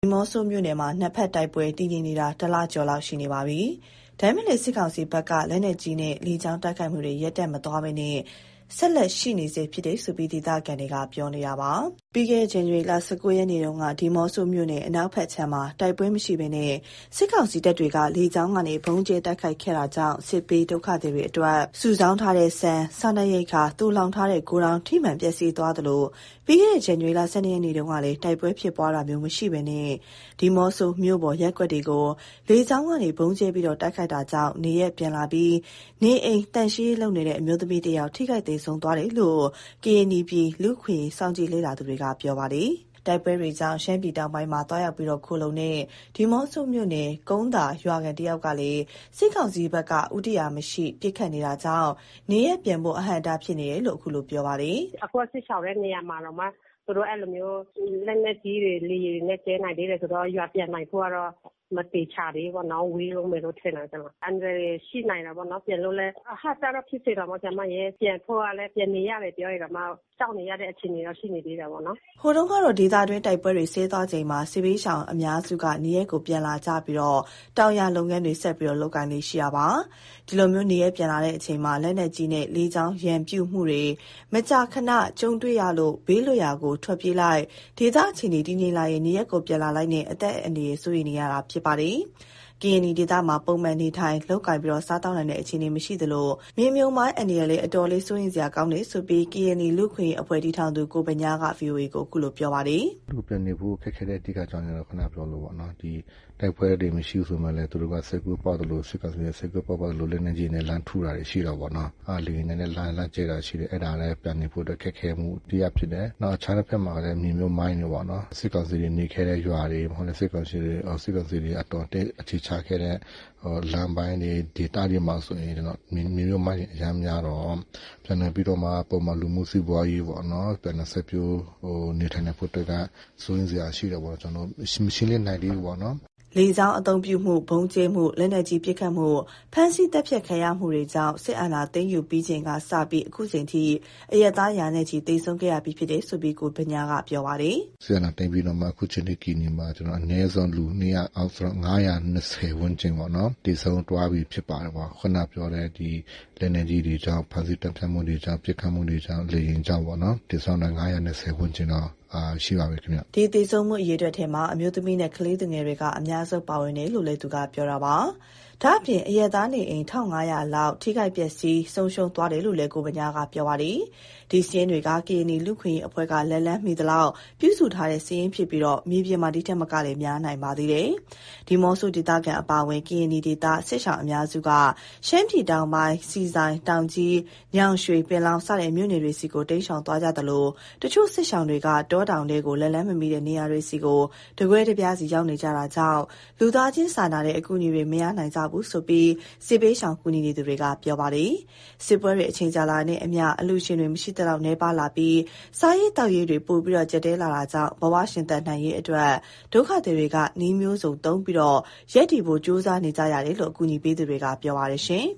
ဒီမော့ဆိုမြို့နယ်မှာနှစ်ဖက်တိုက်ပွဲတည်ငြိမ်နေတာတစ်လကျော်လောက်ရှိနေပါပြီ။ဒါပေမဲ့လည်းစစ်ကောင်စီဘက်ကလက်နက်ကြီးနဲ့လေကြောင်းတိုက်ခိုက်မှုတွေရပ်တန့်မသွားဘဲနဲ့ဆက်လက်ရှိနေစေဖြစ်တယ်ဆိုပြီးဒေသခံတွေကပြောနေတာပါ။ပြီးခဲ့တဲ့ဇန်နဝါရီလ19ရက်နေ့တုန်းကဒီမော့ဆိုမြို့နယ်အနောက်ဘက်ခြမ်းမှာတိုက်ပွဲမရှိဘဲနဲ့စစ်ကောင်စီတပ်တွေကလေကြောင်းကနေဘုံကျဲတိုက်ခိုက်ခဲ့တာကြောင့်စစ်ပေးဒုက္ခသည်တွေအတွက်စုဆောင်းထားတဲ့ဆန်စားနပ်ရိက္ခာတူလောင်ထားတဲ့ဂိုဒေါင်ထိမှန်ပျက်စီးသွားသလိုပြီးခဲ့တဲ့ဇန်နဝါရီလ12ရက်နေ့တုန်းကလည်းတိုက်ပွဲဖြစ်ပွားတာမျိုးမရှိဘဲနဲ့ဒီမော့ဆိုမြို့ပေါ်ရက်ကွက်တွေကိုလေကြောင်းကနေဘုံကျဲပြီးတိုက်ခိုက်တာကြောင့်နေရက်ပြန်လာပြီးနေအိမ်တန့်ရှင်းလုပ်နေတဲ့အမျိုးသမီးတစ်ယောက်ထိခိုက်သေဆုံးသွားတယ်လို့ KNB လူ့ခွင့်စောင့်ကြည့်လေ့လာသူတွေကပြောပါတယ်။တိုက်ပွဲတွေကြောင့်ရှမ်းပြည်တောင်ပိုင်းမှာတွားရောက်ပြီးခိုလုံတဲ့ဒီမော့ဆိုမြို့နယ်ကုန်းသာရွာခံတယောက်ကလည်းစစ်ကောင်စီဘက်ကဥတီယာမရှိပြစ်ခတ်နေတာကြောင့်နေရပြန်ဖို့အဟန့်အတားဖြစ်နေတယ်လို့အခုလိုပြောပါတယ်။အခုစစ်ချောင်းတဲ့နေရာမှာတော့မှသူတို့အဲ့လိုမျိုးလက်နက်ကြီးတွေလေယာဉ်နဲ့ကျဲနိုင်သေးတယ်ဆိုတော့ရွာပြန်နိုင်ဖို့ကတော့မတေချာသေးဘောနော်ဝေးလုံးမယ်လို့ထင်တာကျွန်တော်အန်ရရှိနိုင်တာပေါ့နော်ပြန်လို့လဲအဟာတာဖြစ်စေတော့မှကျွန်မရဲ့ပြန်ဖို့ကလည်းပြန်နေရတယ်ပြောရတော့မှကြောက်နေရတဲ့အခြေအနေတော့ရှိနေသေးတာပေါ့နော်ဟိုတုန်းကတော့ဒေသတွင်းတိုက်ပွဲတွေဆဲသွားချိန်မှာစစ်ဘေးရှောင်အများစုကနေရက်ကိုပြန်လာကြပြီးတောင်ရလုပ်ငန်းတွေဆက်ပြီးလုပ်ကိုင်နေရှိရပါဒီလိုမျိုးနေရက်ပြန်လာတဲ့အချိန်မှာလက်နက်ကြီးနဲ့လေကြောင်းရန်ပြုမှုတွေမကြာခဏကြုံတွေ့ရလို့ဘေးလွတ်ရာကိုထွက်ပြေးလိုက်ဒေသအခြေအနေတည်ငြိမ်လာရင်နေရက်ကိုပြန်လာလိုက်နဲ့အသက်အန္တရာယ်စိုးရိမ်နေရတာဖြစ်ပါတယ်။ KNY ဒေသမှာပုံမှန်နေထိုင်လောက်ကင်ပြီးစားတောင်းနိုင်တဲ့အခြေအနေမရှိသလိုမြေမြုံမိုင်းအန္တရာယ်လည်းအတော်လေးစိုးရင်စရာကောင်းတယ်ဆိုပြီး KNY လူ့ခွင့်အဖွဲ့တီထောင်သူကိုပညာက VOA ကိုအခုလိုပြောပါတယ်။လူပြန်နေဖို့ခက်ခဲတဲ့အဓိကအကြောင်းရင်းတော့ခဏပြောလို့ပေါ့နော်ဒီတိုက်ပွဲတွေမရှိဘူးဆိုမှလည်းသူတို့ကစိတ်ကူးပေါက်တယ်လို့စစ်ကောင်စီရဲ့စိတ်ကူးပေါက်လို့လက်နေကြီးနဲ့လမ်းထူတာတွေရှိတော့ပေါ့နော်လေနေနဲ့လမ်းကျဲတာရှိတယ်အဲ့ဒါလည်းပြန်နေဖို့အတွက်ခက်ခဲမှုတရားဖြစ်တယ်နောက်အခြားတစ်ဖက်မှာလည်းမြေမြုံမိုင်းတွေပေါ့နော်စစ်ကောင်စီတွေနေခဲ့တဲ့ရွာတွေမဟုတ်လည်းစစ်ကောင်စီတွေအတော်အခြေချခဲ့တဲ့လမ်းပိုင်းတွေဒေတာတွေမှာဆိုရင်တော့မြေမြုံမိုင်းအများများတော့ပြန်နေပြီးတော့မှပုံမှန်လူမှုစီးပွားရေးပေါ့နော်ပြန်နေဆက်ပြိုးနေထိုင်နေဖို့အတွက်ကစိုးရင်စရာရှိတယ်ပေါ့ကျွန်တော်ရှင်းလင်းနိုင်သေးဘူးပေါ့နော်လေကြောင်းအသုံးပြုမှုဘုံကျဲမှုလက်နက်ကြီးပစ်ခတ်မှုဖမ်းဆီးတပ်ဖြတ်ခံရမှုတွေကြောင့်စစ်အာဏာသိမ်းယူပြီးချိန်ကစပြီးအခုချိန်ထိအရက်သားရာနဲ့ချီတိတ်ဆုံးခဲ့ရပြီးဖြစ်တယ်ဆိုပြီးကိုပညာကပြောပါတယ်စစ်အာဏာသိမ်းပြီးတော့မှအခုချိန်ထိကီနီမှာကျွန်တော်အနည်းဆုံးလူ200အောက်ဆိုတော့920ဝန်းကျင်ပေါ့နော်တိတ်ဆုံးတွားပြီးဖြစ်ပါတယ်ပေါ့ခုနပြောတဲ့ဒီလက်နက်ကြီးတွေကြောင့်ဖမ်းဆီးတပ်ဖြတ်မှုတွေကြောင့်ပစ်ခတ်မှုတွေကြောင့်လေရင်ကြောင့်ပေါ့နော်တိတ်ဆုံးတဲ့920ဝန်းကျင်တော့ရှိပါပြီခင်ဗျဒီသေဆုံးမှုအရေးအတွက်ထဲမှာအမျိုးသမီးနဲ့ကလေးငယ်တွေကအများဆုံးပါဝင်တယ်လို့လည်းသူကပြောတာပါဒါအပြင်အရက်သားနေအိမ်1500လောက်ထိခိုက်ပျက်စီးဆုံးရှုံးသွားတယ်လို့လည်းကိုပညာကပြောပါတယ်ဒီစီးရင်တွေက KNY လူခွင့်အဖွဲ့ကလက်လန်းမိသလောက်ပြုစုထားတဲ့စီးရင်ဖြစ်ပြီးမြေပြင်မှာဒီထက်မကလည်းများနိုင်ပါသေးတယ်ဒီမော့ဆိုဒေသခံအပါအဝင် KNY ဒေသစစ်ဆောင်အများစုကရှမ်းပြည်တောင်ပိုင်းစီဆိုင်တောင်ကြီးညောင်ရွှေပင်လောင်စတဲ့မြို့နယ်တွေစီကိုတိမ်းရှောင်သွားကြသလိုတချို့စစ်ဆောင်တွေကတောတောင်တွေကိုလက်လန်းမမီတဲ့နေရာတွေစီကိုတကွဲတပြားစီရောက်နေကြတာကြောင့်လူသားချင်းစာနာတဲ့အကူအညီတွေမရနိုင်ကြဘူးဆိုပြီးစစ်ပေးရှောင်ကူညီနေသူတွေကပြောပါတယ်စစ်ပွဲတွေအချိန်ကြာလာတဲ့အမျှအလူရှင်တွေမရှိတဲ့လောက်နှဲပါလာပြီးစားရေးတောက်ရေးတွေပို့ပြီးကြက်တဲလာတာကြောင့်ဘဝရှင်သန်နိုင်ရေးအတွက်ဒုက္ခသည်တွေကနှီးမျိုးစုံသုံးပြီးရက်တီဖို့စူးစမ်းနေကြရတယ်လို့အကူအညီပေးသူတွေကပြောပါတယ်ရှင်